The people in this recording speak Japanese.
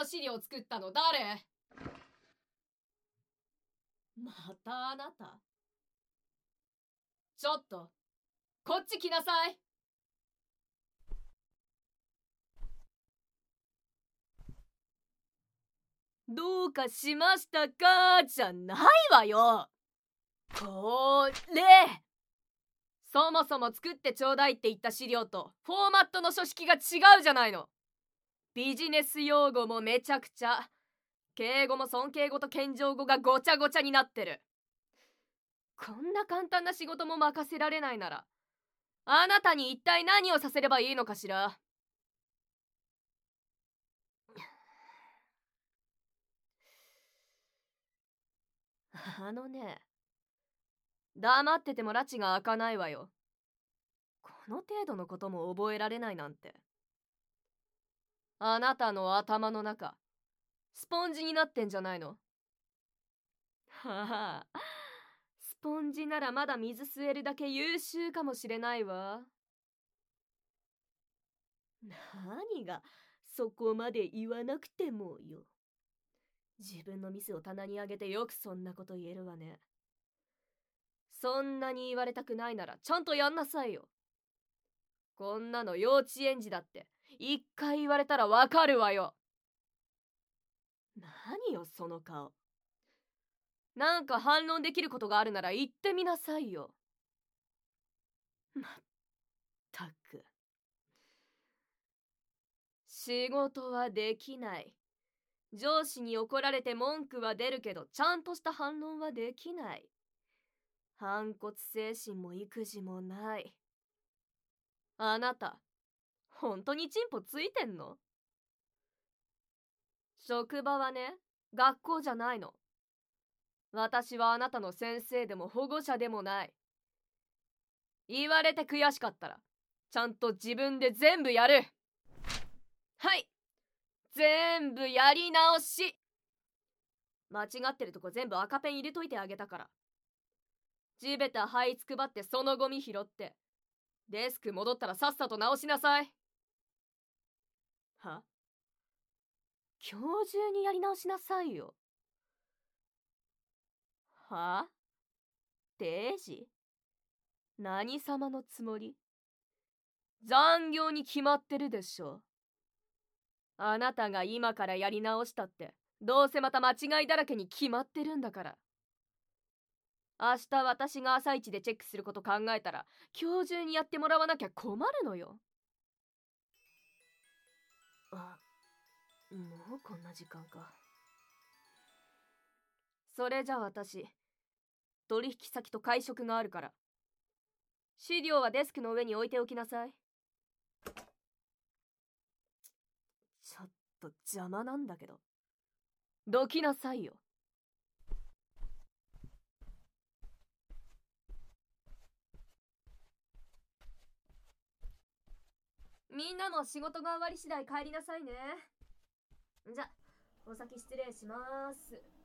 資料を作ったの誰？またあなた？ちょっと、こっち来なさい。どうかしましたかじゃないわよ。これ。そもそも作ってちょうだいって言った資料とフォーマットの書式が違うじゃないの。ビジネス用語もめちゃくちゃ、敬語も尊敬語と謙譲語がごちゃごちゃになってる。こんな簡単な仕事も任せられないなら、あなたに一体何をさせればいいのかしら。黙ってても拉致が開かないわよ。この程度のことも覚えられないなんて。あなたの頭の中、スポンジになってんじゃないの？はあ、スポンジならまだ水吸えるだけ優秀かもしれないわ。何がそこまで言わなくてもよ。自分のミスを棚に上げてよくそんなこと言えるわね。そんなに言われたくないならちゃんとやんなさいよ。こんなの幼稚園児だって一回言われたらわかるわよ。何よその顔。なんか反論できることがあるなら言ってみなさいよ。まったく。仕事はできない。上司に怒られて文句は出るけどちゃんとした反論はできない。反骨精神も育児もない。あなた、本当にチンポついてんの？職場はね、学校じゃないの。私はあなたの先生でも保護者でもない。言われて悔しかったら、ちゃんと自分で全部やる。はい、全部やり直し。間違ってるとこ全部赤ペン入れといてあげたから。地べた這いつくばってそのゴミ拾って、デスク戻ったらさっさと直しなさい。は？今日中にやり直しなさいよ。は？定時？何様のつもり？残業に決まってるでしょ。あなたが今からやり直したってどうせまた間違いだらけに決まってるんだから。明日私が朝一でチェックすること考えたら今日中にやってもらわなきゃ困るのよ。あ、もうこんな時間か。それじゃ私、取引先と会食があるから、資料はデスクの上に置いておきなさい。ちょっと邪魔なんだけど、どきなさいよ。みんなも仕事が終わり次第帰りなさいね。じゃ、お先失礼します。